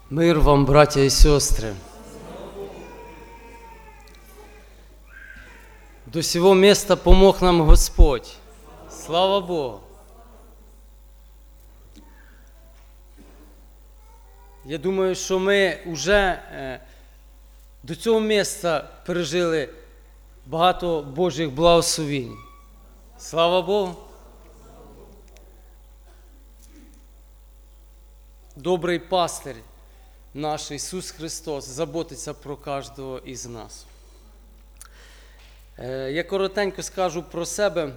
Мир вам, браття і сестри. До сего места помог нам Господь. Слава Богу. Я думаю, що ми вже до цього місця пережили багато Божих благословень. Слава Богу. Добрий пастир наш Ісус Христос заботиться про кожного із нас. Я коротенько скажу про себе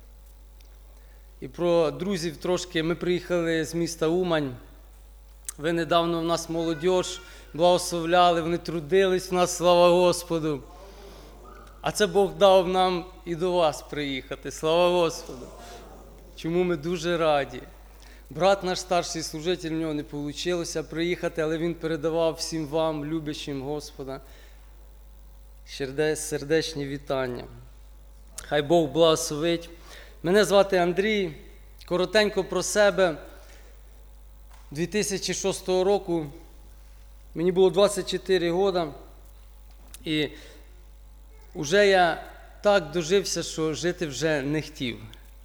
і про друзів трошки. Ми приїхали з міста Умань. Ви недавно в нас молодіж благословляли, вони трудились в нас, слава Господу. А це Бог дав нам і до вас приїхати, слава Господу. Чому ми дуже раді. Брат наш старший служитель, в нього не вийшло приїхати, але він передавав всім вам, любящим Господа, сердечні вітання. Хай Бог благословить. Мене звати Андрій. Коротенько про себе. 2006 року мені було 24 роки. І вже я так дожився, що жити вже не хотів.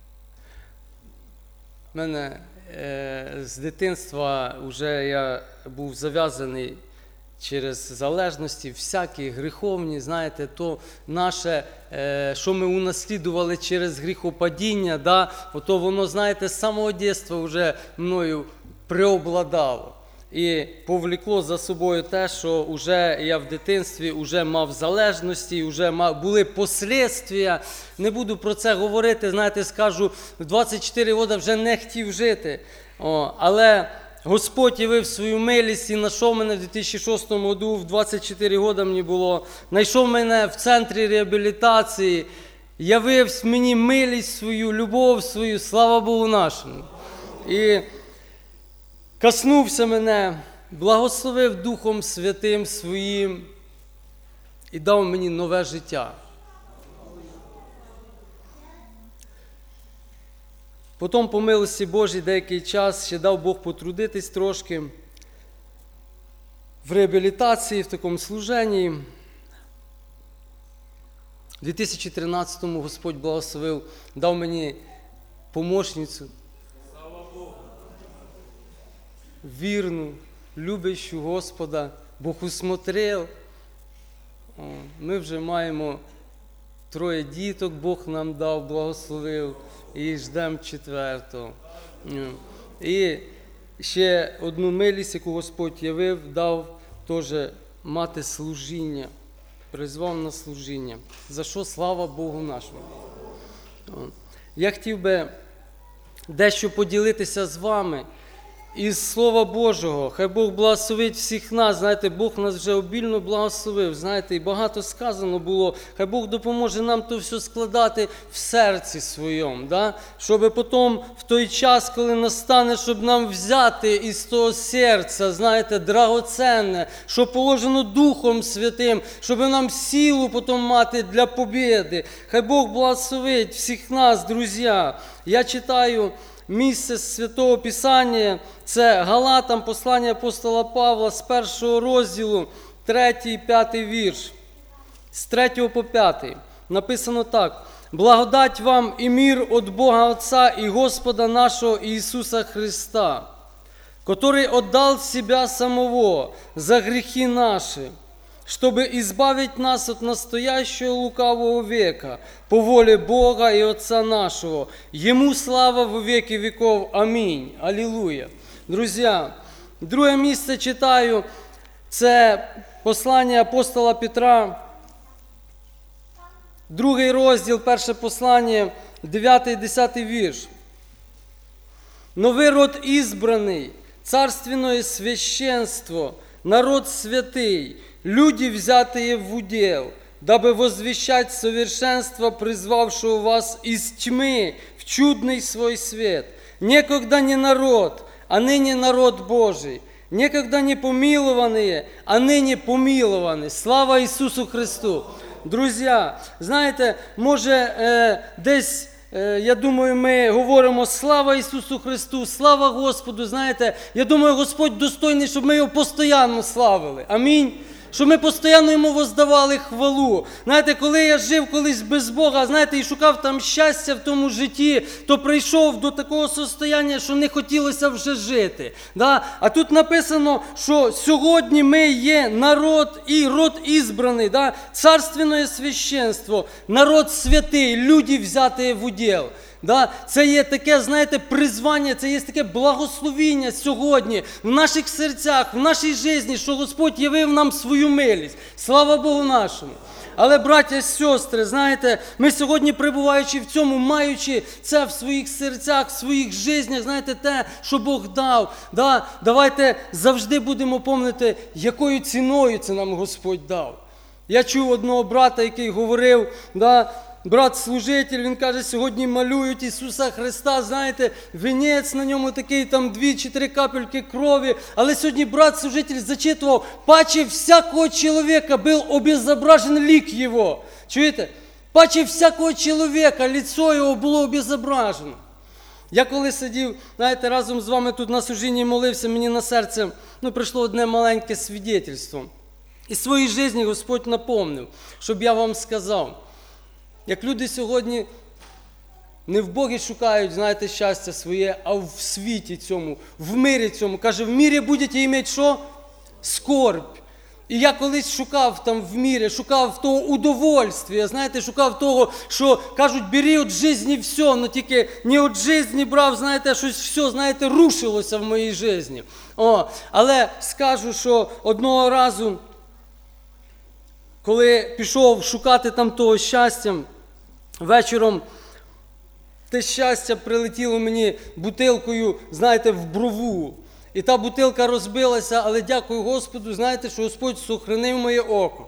У мене з дитинства вже я був зав'язаний через залежності, всякі гріховні, знаєте, то наше, що ми унаслідували через гріхопадіння, да, ото воно, знаєте, з самого дитинства вже мною преобладало. І повлекло за собою те, що вже я в дитинстві вже мав залежності, вже були послідствия. Не буду про це говорити, знаєте, скажу, в 24 роки вже не хотів жити. Але Господь явив свою милість і знайшов мене в 2006 році, в 24 роки мені було, знайшов мене в центрі реабілітації, явив мені милість свою, любов свою, слава Богу нашому. І коснувся мене, благословив Духом Святим Своїм і дав мені нове життя. Потім, по милості Божій, деякий час ще дав Бог потрудитись трошки в реабілітації, в такому служенні. У 2013-му Господь благословив, дав мені помощницю, вірну, любящу Господа, Бог усмотрел. Ми вже маємо 3 діток, Бог нам дав, благословив, і ждемо 4-го. І ще одну милість, яку Господь явив, дав теж мати служіння, призвав на служіння. За що слава Богу нашому. Я хотів би дещо поділитися з вами із Слова Божого. Хай Бог благословить всіх нас. Знаєте, Бог нас вже обільно благословив. Знаєте, і багато сказано було. Хай Бог допоможе нам то все складати в серці своєму. Да? Щоб потім в той час, коли настане, щоб нам взяти із того серця, знаєте, драгоценне, що положено Духом Святим, щоб нам силу потім мати для побєди. Хай Бог благословить всіх нас, друзі. Я читаю місце Святого Писання, це Галатам, послання апостола Павла з 1 розділу, 3 і 5 вірш. З 3 по 5 написано так. «Благодать вам і мир от Бога Отца і Господа нашого Иисуса Христа, который отдал Себя Самого за грехи наши, чтобы избавить нас от настоящего лукавого века, по воле Бога и Отца нашего. Ему слава во веки веков. Аминь. Аллилуйя». Друзі, друге місце читаю, це послання апостола Петра, 2 розділ, 1 послання, 9 і 10 вірш. «Но вы род избранный, царственное священство, народ святый, люди, взятые в удел, дабы возвещать совершенство, призвавшего вас из тьмы в чудный свой свет. Некогда не народ, а ныне народ Божий. Некогда не помилованные, а ныне помилованы». Слава Ісусу Христу! Друзі, знаєте, може десь я думаю, ми говоримо «Слава Ісусу Христу! Слава Господу!» Знаєте, я думаю, Господь достойний, щоб ми Його постійно славили. Амінь. Щоб ми постійно Йому воздавали хвалу. Знаєте, коли я жив колись без Бога, знаєте, і шукав там щастя в тому житті, то прийшов до такого состояння, що не хотілося вже жити. Да? А тут написано, що сьогодні ми є народ і род ізбраний, да? Царственне священство, народ святий, люди взяті в уділ. Да? Це є таке, знаєте, призвання, це є таке благословіння сьогодні в наших серцях, в нашій житті, що Господь явив нам свою милість. Слава Богу нашому. Але, браття і сестри, знаєте, ми сьогодні, перебуваючи в цьому, маючи це в своїх серцях, в своїх життях, знаєте, те, що Бог дав, да? Давайте завжди будемо пам'ятати, якою ціною це нам Господь дав. Я чув одного брата, який говорив, да, брат-служитель, він каже, сьогодні малюють Ісуса Христа, знаєте, вінець на ньому такий, там 2-3 капельки крові. Але сьогодні брат-служитель зачитував, паче всякого чоловіка був обезображен лик його. Чуєте? Паче всякого чоловіка, лицо його було обезображено. Я коли сидів, знаєте, разом з вами тут на служінні молився, мені на серце, прийшло одне маленьке свідетельство. І в своїй житті Господь напомнив, щоб я вам сказав. Як люди сьогодні не в Богі шукають, знаєте, щастя своє, а в світі цьому, в мирі цьому. Каже, в мирі будете мати що? Скорбь. І я колись шукав там в мірі, шукав того удовольствия, знаєте, шукав того, що кажуть, бери від житті все, але тільки не від житті брав, знаєте, щось все, знаєте, рушилося в моїй житті. Але скажу, що одного разу, коли пішов шукати там того щастя, вечором те щастя прилетіло мені бутилкою, знаєте, в брову. І та бутилка розбилася, але дякую Господу, знаєте, що Господь сохранив моє око.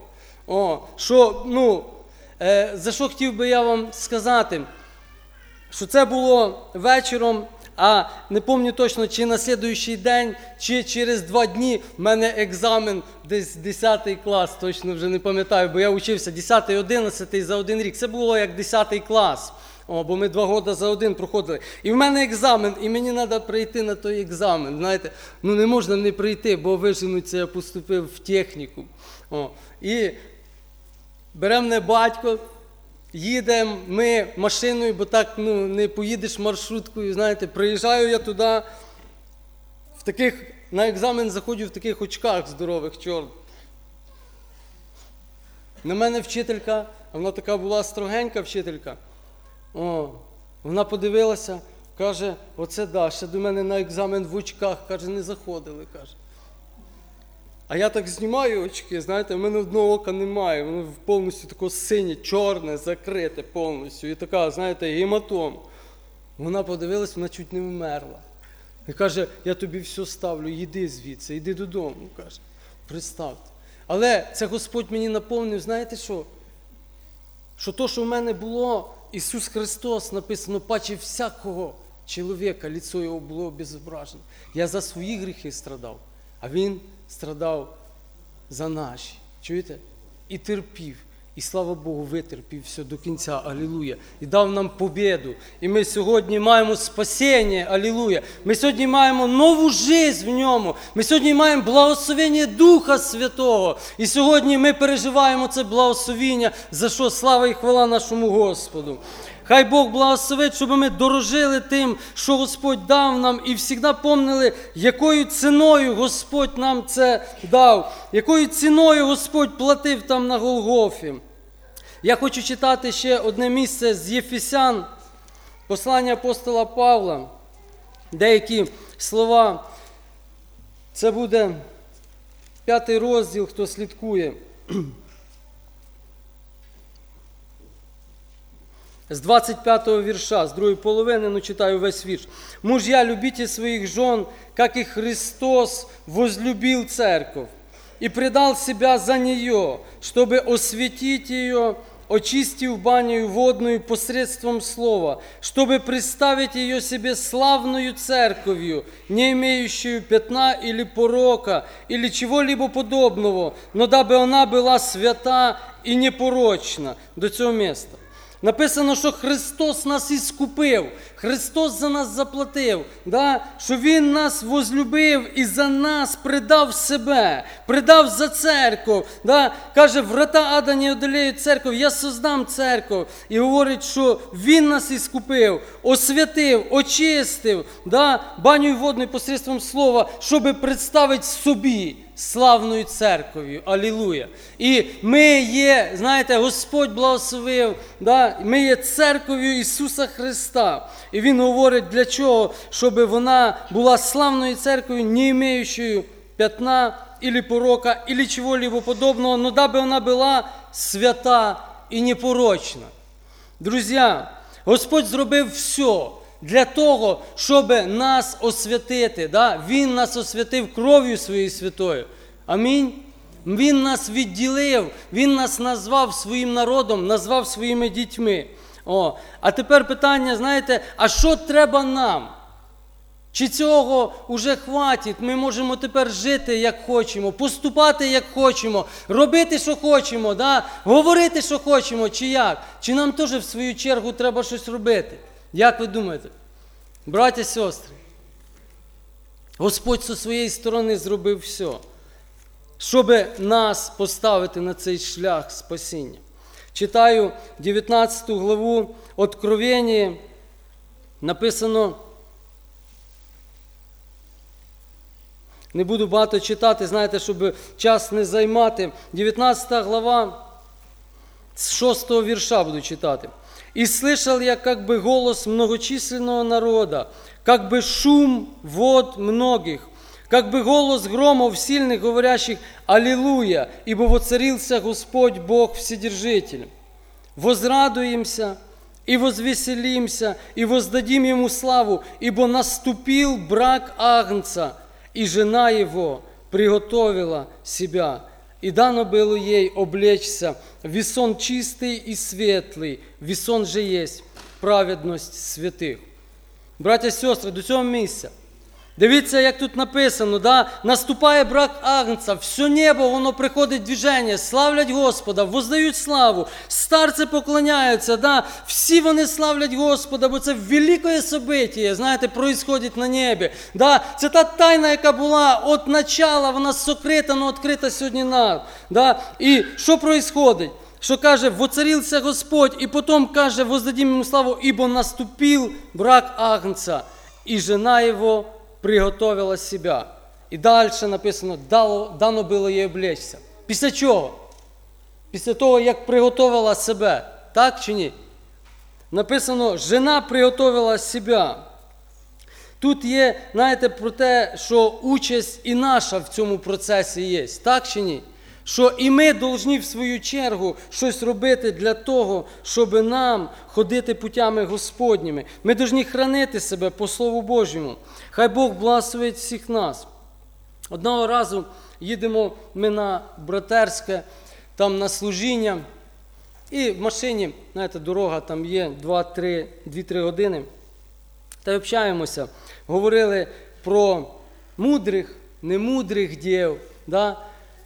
За що хотів би я вам сказати, що це було вечором, а не пам'ятаю точно, чи на слідуючий день, чи через 2 дні в мене екзамен десь 10 клас, точно вже не пам'ятаю, бо я вчився 10-11 за 1 рік. Це було як 10 клас, бо ми 2 роки за 1 проходили. І в мене екзамен, і мені треба прийти на той екзамен. Знаєте, не можна не прийти, бо виженуться, я поступив в техніку. І бере мене батько, їдемо ми машиною, бо так не поїдеш маршруткою, знаєте, приїжджаю я туди, на екзамен заходжу в таких очках здорових, чорних. На мене вчителька, а вона така була строгенька вчителька, вона подивилася, каже, оце да, ще до мене на екзамен в очках, каже, не заходили, каже. А я так знімаю очки, знаєте, в мене одного ока немає, воно повністю таке синє, чорне, закрите повністю. І така, знаєте, гематом. Вона подивилась, вона чуть не вмерла. І каже, я тобі все ставлю, їди звідси, йди додому, каже. Представте. Але це Господь мені наповнив, знаєте що? Що то, що в мене було, Ісус Христос, написано, паче всякого чоловіка, лицо його було обезображено. Я за свої гріхи страдав, а Він страдав за наші. Чуєте? І терпів. І, слава Богу, витерпів все до кінця. Алілуя. І дав нам побєду. І ми сьогодні маємо спасіння. Алілуя. Ми сьогодні маємо нову життя в ньому. Ми сьогодні маємо благословення Духа Святого. І сьогодні ми переживаємо це благословення, за що слава і хвала нашому Господу. Хай Бог благословить, щоб ми дорожили тим, що Господь дав нам, і завжди пам'ятали, якою ціною Господь нам це дав, якою ціною Господь платив там на Голгофі. Я хочу читати ще одне місце з Єфесян, послання апостола Павла, деякі слова. Це буде 5 розділ, хто слідкує. З 25-го вірша, з другої половини, читаю весь вірш. «Мужья, любите своих жен, как и Христос возлюбил церковь, и предал себя за нее, чтобы осветить ее, очистив баню водную посредством слова, чтобы представить ее себе славную церковью, не имеющую пятна или порока, или чего-либо подобного, но дабы она была свята и непорочна». До цього міста. Написано, що Христос нас іскупив, Христос за нас заплатив, да? Що Він нас возлюбив і за нас предав себе, предав за церкву. Да? Каже, врата ада не одолеють церкву, я создам церкву. І говорить, що Він нас іскупив, освятив, очистив, да? Баню водною посредством слова, щоб представити собі славною церков'ю. Алілуя. І ми є, знаєте, Господь благословив, да? Ми є церков'ю Ісуса Христа. І Він говорить, для чого? Щоб вона була славною церков'ю, не маючою пятна, или порока, или чего-либо подобного, но дабы она была свята і непорочна. Друзі, Господь зробив все для того, щоб нас освятити. Да? Він нас освятив кров'ю своєю святою. Амінь. Він нас відділив, Він нас назвав своїм народом, назвав своїми дітьми. А тепер питання, знаєте, а що треба нам? Чи цього вже хватить? Ми можемо тепер жити, як хочемо, поступати, як хочемо, робити, що хочемо, да? Говорити, що хочемо, чи як? Чи нам теж в свою чергу треба щось робити? Як ви думаєте? Браття і сестри, Господь зі своєї сторони зробив все, щоб нас поставити на цей шлях спасіння. Читаю 19 главу Откровення, написано, не буду багато читати, знаєте, щоб час не займати. 19 глава, з 6 вірша буду читати. «И слышал я как бы голос многочисленного народа, как бы шум вод многих, как бы голос громов сильных, говорящих «Аллилуйя, ибо воцарился Господь Бог Вседержитель. Возрадуемся и возвеселимся, и воздадим Ему славу, ибо наступил брак Агнца, и жена его приготовила себя, и дано было ей облечься в весон чистый и светлый, весон же есть праведность святих». Браття і сестри, до цього місця. Дивіться, як тут написано, да? Наступає брак Агнца, все небо, воно приходить в движення, славлять Господа, воздають славу, старці поклоняються, да? Всі вони славлять Господа, бо це велике событие, знаєте, происходить на небі. Да? Це та тайна, яка була від начала, вона сокрита, но відкрита сьогодні нам. Да? І що происходить? Що каже, воцарився Господь, і потім каже, воздадим Йому славу, ібо наступив брак Агнца, і жена його приготовила себя. І далі написано, дано було їй облечься. Після чого? Після того, як приготовила себе. Так чи ні? Написано, жена приготовила себе. Тут є, знаєте, про те, що участь і наша в цьому процесі є. Так чи ні? Що і ми повинні в свою чергу щось робити для того, щоб нам ходити путями Господніми. Ми повинні хранити себе по Слову Божому. Хай Бог благословить всіх нас. Одного разу їдемо ми на Братерське, там на служіння, і в машині, знаєте, дорога там є 2-3 години, та й общаємося. Говорили про мудрих, немудрих дів, да?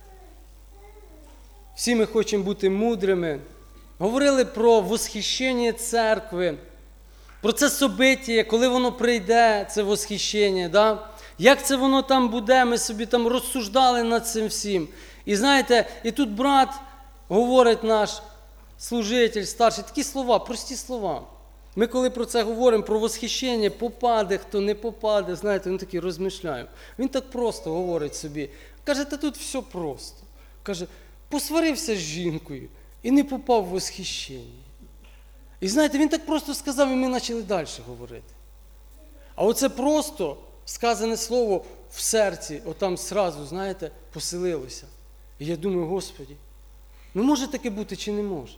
Всі ми хочемо бути мудрими. Говорили про восхищення церкви, про це событие, коли воно прийде, це восхищення, да? Як це воно там буде, ми собі там розсуждали над цим всім. І знаєте, і тут брат говорить наш служитель, старший, такі слова, прості слова. Ми коли про це говоримо, про восхищення, попаде, хто не попаде, знаєте, він такий розмишляє. Він так просто говорить собі. Каже, та тут все просто. Каже, посварився з жінкою і не попав в восхищення. І знаєте, він так просто сказав, і ми почали далі говорити. А оце просто сказане слово в серці, отам зразу, знаєте, поселилося. І я думаю, Господи, ну може таке бути чи не може?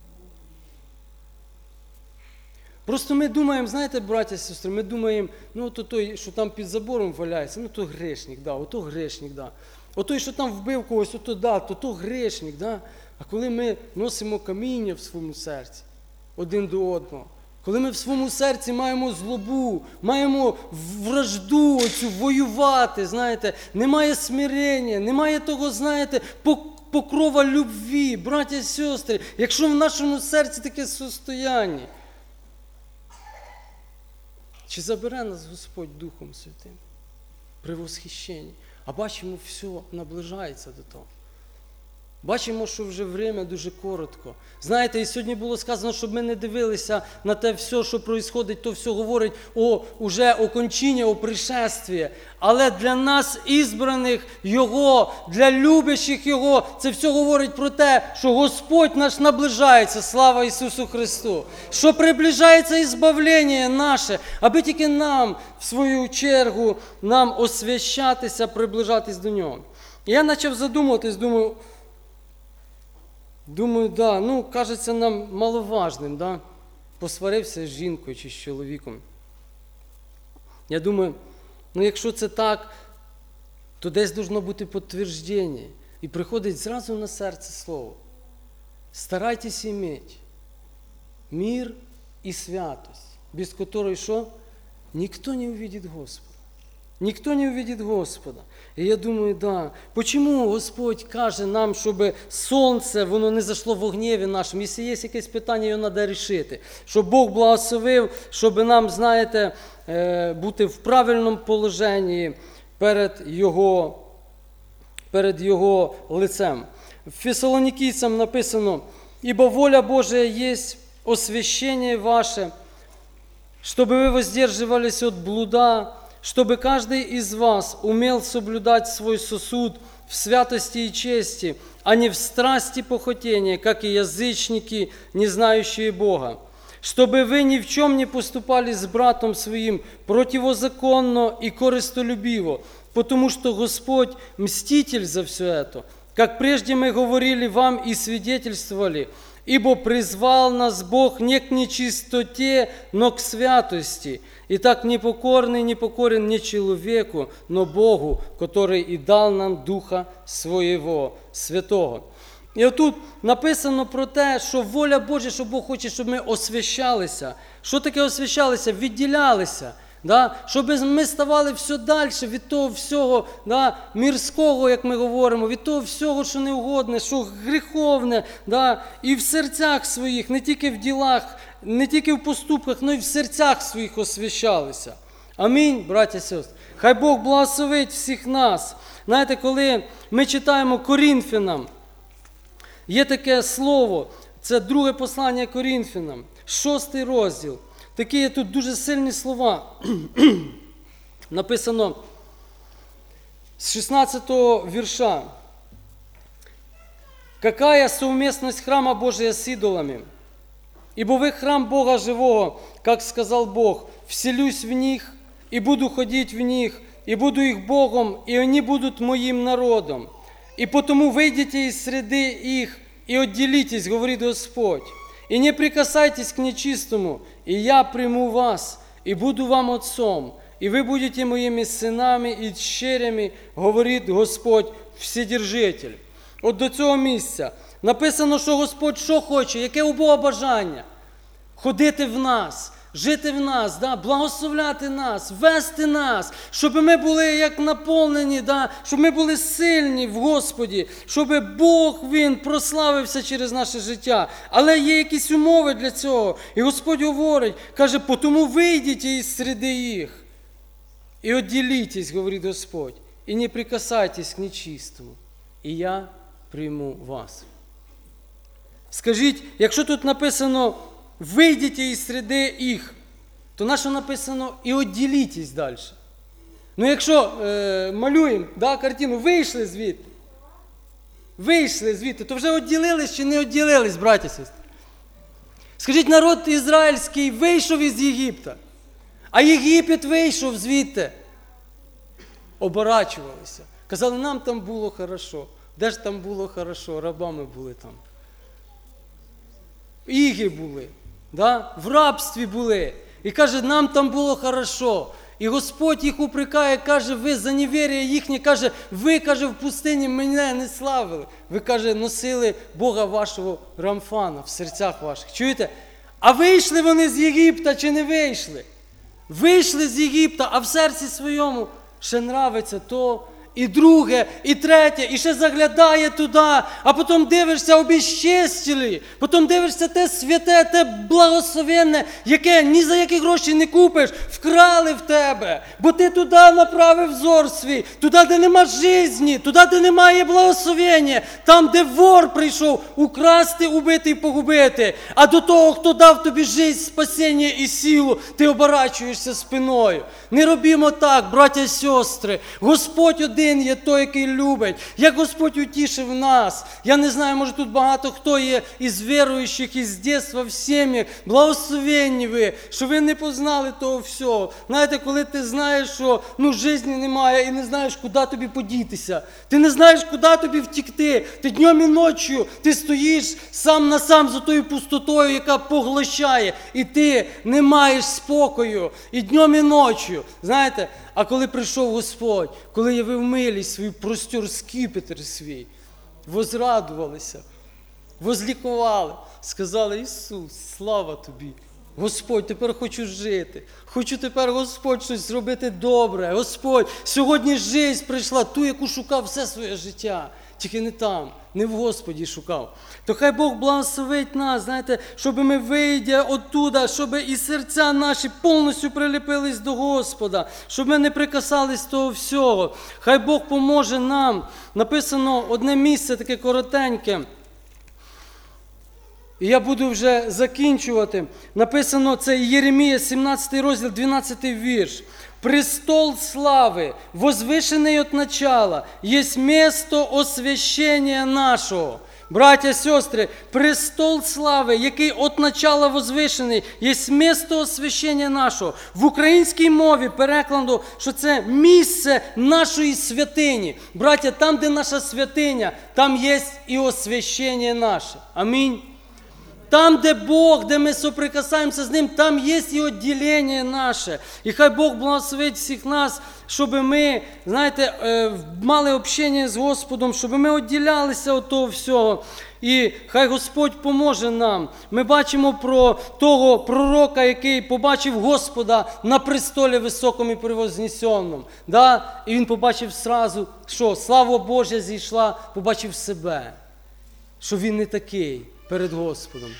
Просто ми думаємо, знаєте, браття і сестри, ми думаємо, ну ото той, що там під забором валяється, ну то грешник, да, ото грешник, да. Отой, що там вбив когось, ото да, то грешник, да. А коли ми носимо каміння в своєму серці один до одного, коли ми в своєму серці маємо злобу, маємо вражду оцю воювати, знаєте, немає смирення, немає того, знаєте, покрова любві, браття і сестри, якщо в нашому серці таке состояння, чи забере нас Господь Духом Святим при восхищенні? А бачимо, все наближається до того. Бачимо, що вже время дуже коротко. Знаєте, і сьогодні було сказано, щоб ми не дивилися на те все, що відбувається, то все говорить уже о кончині, о пришестві. Але для нас, ізбраних Його, для любящих Його, це все говорить про те, що Господь наш наближається, слава Ісусу Христу. Що приближається ізбавлення наше, аби тільки нам, в свою чергу, нам освящатися, приближатись до Нього. І я почав задумуватись, Думаю, да, кажеться нам маловажним, да, посварився з жінкою чи з чоловіком. Я думаю, якщо це так, то десь должно бути підтвердження. І приходить зразу на серце слово. Старайтесь иметь мир и святость, без которой что? Никто не увидит Господа. Никто не увидит Господа. І я думаю, да, почему Господь каже нам, щоб сонце, воно не зайшло в гніві нашому? Якщо є якесь питання, його треба рішити. Щоб Бог благословив, щоб нам, знаєте, бути в правильному положенні перед Його лицем. В Фессалоникийцам написано: «Ибо воля Божия есть освящение ваше, чтобы вы воздерживались от блуда, чтобы каждый из вас умел соблюдать свой сосуд в святости и чести, а не в страсти похотения, как и язычники, не знающие Бога. Чтобы вы ни в чем не поступали с братом своим противозаконно и корыстолюбиво, потому что Господь мститель за все это, как прежде мы говорили вам и свидетельствовали, ибо призвал нас Бог не к нечистоте, но к святости. Итак, непокорный не покорен не человеку, но Богу, который и дал нам Духа Своего Святого». І отут написано про те, що воля Божа, що Бог хоче, щоб ми освящалися. Що таке освящалися? Відділялися. Да? Щоб ми ставали все далі від того всього, да, мирського, як ми говоримо, від того всього, що неугодне, що гріховне, да, і в серцях своїх, не тільки в ділах, не тільки в поступках, але й в серцях своїх освящалися. Амінь, браття і сестри. Хай Бог благословить всіх нас. Знаєте, коли ми читаємо Коринфянам, є таке слово, це друге послання Коринфянам, 6 розділ. Такі є тут дуже сильні слова. Написано з 16-го вірша. «Какая совместность храма Божия с идолами? Ибо вы храм Бога живого, как сказал Бог, вселюсь в них и буду ходить в них, и буду их Богом, и они будут моим народом. И потому выйдите из среды их и отделитесь, говорит Господь. И не прикасайтесь к нечистому, и я приму вас, и буду вам отцом, и вы будете моими синами и дщерями, говорит Господь Вседержитель». От до цього місця написано, що Господь що хоче, яке у Бога бажання? Ходити в нас, жити в нас, да? Благословляти нас, вести нас, щоб ми були як наповнені, да? Щоб ми були сильні в Господі, щоб Бог, Він прославився через наше життя. Але є якісь умови для цього. І Господь говорить, каже, «Потому вийдіть із середи їх, і відділітесь, говорить Господь, і не прикасайтесь к нечистому, і я прийму вас». Скажіть, якщо тут написано «вийдіть із середи їх», то на що написано «і відділітесь» далі? Якщо малюємо, да, картину, вийшли звідти, то вже відділились чи не відділились, браті і сестри? Скажіть, народ ізраїльський вийшов із Єгипта, а Єгипет вийшов звідти. Оборачувалися. Казали, нам там було хорошо. Де ж там було хорошо? Рабами були там. Іги були, да? В рабстві були. І каже, нам там було хорошо. І Господь їх упрекає, каже, ви за невір'я їхнє, каже, ви, каже, в пустині мене не славили. Ви, каже, носили Бога вашого Рамфана в серцях ваших. Чуєте? А вийшли вони з Єгипта чи не вийшли? Вийшли з Єгипта, а в серці своєму ще нравиться то. і друге, і третє, і ще заглядає туди, а потім дивишся обіщестілі, потім дивишся те святе, те благословенне, яке ні за які гроші не купиш, вкрали в тебе, бо ти туди направив взор свій, туди, де нема житті, туди, де немає благословення, там, де вор прийшов украсти, убити і погубити, а до того, хто дав тобі життя, спасіння і силу, ти оборачуєшся спиною. Не робімо так, браття і сестри. Господь один є той, який любить. Як Господь утішив нас. Я не знаю, може тут багато хто є із віруючих, із дитинства в сім'ях. Благословенні ви, що ви не познали того всього. Знаєте, коли ти знаєш, що житті немає і не знаєш, куди тобі подітися. Ти не знаєш, куди тобі втікти. Ти днем і ночі, ти стоїш сам на сам за тою пустотою, яка поглощає. І ти не маєш спокою. І днем і ночі. Знаєте, а коли прийшов Господь, коли явив милість свою, простір скіпетр свій, возрадувалися, возлікували, сказали: Ісус, слава Тобі. Господь, тепер хочу жити. Хочу тепер, Господь, щось зробити добре. Господь, сьогодні життя прийшла, ту, яку шукав все своє життя. Тільки не там, не в Господі шукав. То хай Бог благословить нас, знаєте, щоб ми, вийдя оттуда, щоб і серця наші повністю приліпились до Господа, щоб ми не прикасались того всього. Хай Бог поможе нам. Написано одне місце, таке коротеньке. І я буду вже закінчувати. Написано, це Єремія, 17 розділ, 12 вірш. «Престол слави, возвышенный от начала, есть место освящения нашого». Браття, сестри, престол слави, який от начала возвишений, є місто освящення нашого. В українській мові перекладу, що це місце нашої святині. Браття, там, де наша святиня, там є і освящення наше. Амінь. Там, де Бог, де ми соприкасаємося з Ним, там є і відділення наше. І хай Бог благословить всіх нас, щоб ми, знаєте, мали общення з Господом, щоб ми відділялися від того всього. І хай Господь поможе нам. Ми бачимо про того пророка, який побачив Господа на престолі високому і превознесеному. Да? І він побачив сразу, що слава Божа зійшла, побачив себе, що він не такий перед Господом.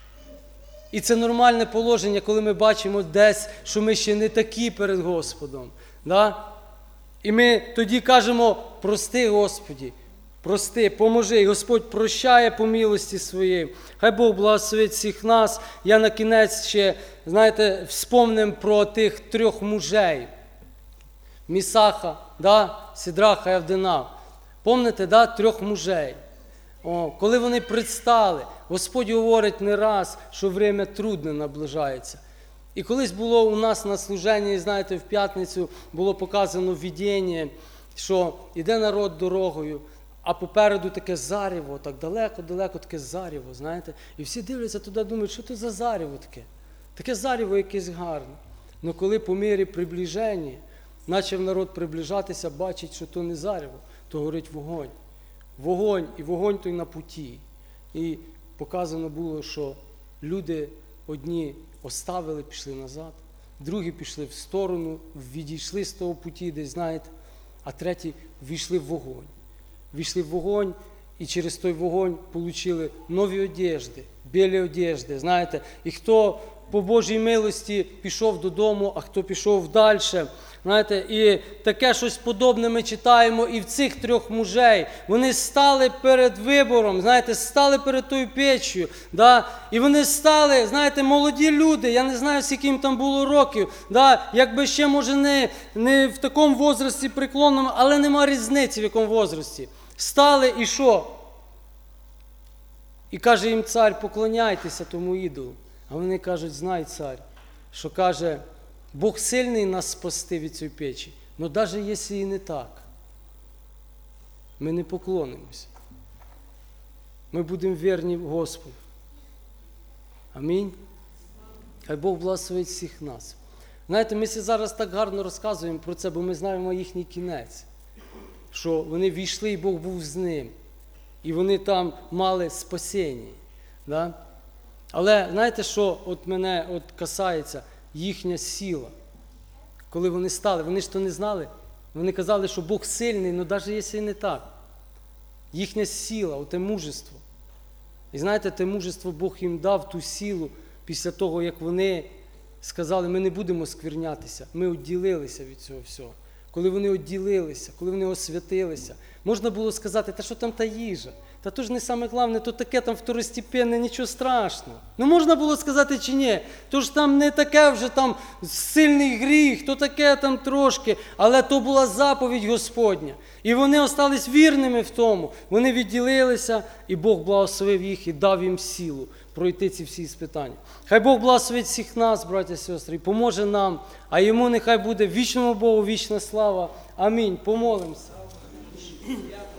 І це нормальне положення, коли ми бачимо десь, що ми ще не такі перед Господом. Да? І ми тоді кажемо: прости, Господі, прости, поможи. І Господь прощає по милості своїй. Хай Бог благословить всіх нас. Я на кінець ще, знаєте, вспомним про тих 3 мужей. Місаха, да? Сідраха і Авдинав. Пам'ятаєте, да? 3 мужей. Коли вони предстали, Господь говорить не раз, що время трудне наближається. І колись було у нас на служенні, знаєте, в п'ятницю було показано видіння, що йде народ дорогою, а попереду таке заріво, так далеко-далеко таке заріво, знаєте. І всі дивляться туди, думають, що це за заріво таке? Таке заріво якесь гарне. Но коли по мірі приближення, почав народ приближатися, бачить, що то не заріво, то горить вогонь. Вогонь, і вогонь той на путі. І показано було, що люди одні оставили, пішли назад, другі пішли в сторону, відійшли з того путі, десь, знаєте, а треті війшли в вогонь. Війшли в вогонь, і через той вогонь отримали нові одежди, білі одежди, знаєте. І хто по Божій милості пішов додому, а хто пішов далі. Знаєте, і таке щось подобне ми читаємо і в цих 3 мужей. Вони стали перед вибором, знаєте, стали перед тою печчю. Да? І вони стали, знаєте, молоді люди, я не знаю, скільки їм там було років. Да? Якби ще, може, не в такому возрасті преклонному, але нема різниці, в якому возрасті. Стали і що? І каже їм цар: поклоняйтеся тому ідолу. А вони кажуть: знай, цар, що каже, Бог сильний нас спасти від цієї печі. Но навіть якщо і не так, ми не поклонимося. Ми будемо вірні Господу. Амінь. Хай Бог благословить всіх нас. Знаєте, ми зараз так гарно розказуємо про це, бо ми знаємо їхній кінець. Що вони війшли, і Бог був з ним. І вони там мали спасіння. Да? Але знаєте, що от мене касається? Їхня сила. Коли вони стали, вони ж то не знали, Вони казали, що Бог сильний, але навіть якщо і не так. Їхня сила, оте мужество. І знаєте, те мужество Бог їм дав, ту силу, після того, як вони сказали, ми не будемо сквернятися, ми відділилися від цього всього. Коли вони відділилися, коли вони освятилися, можна було сказати, та що там та їжа? Та то ж не саме головне, то таке там второстепенне, нічого страшного. Ну можна було сказати чи ні, то ж там не таке вже там сильний гріх, то таке там трошки, але то була заповідь Господня. І вони остались вірними в тому, вони відділилися, і Бог благословив їх і дав їм силу пройти ці всі іспитання. Хай Бог благословить всіх нас, браття і сестри, і поможе нам, а йому нехай буде вічному Богу вічна слава. Амінь. Помолимося.